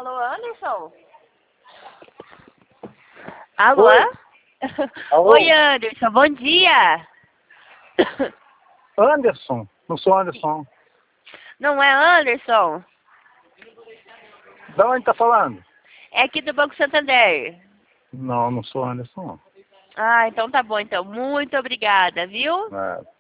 Alô, Anderson? Alô? Oi. Alô? Oi, Anderson, bom dia. Anderson? Não sou Anderson. Não é Anderson? Da onde tá falando? É aqui do Banco Santander. Não, não sou Anderson. Ah, então tá bom, então. Muito obrigada, viu? Não.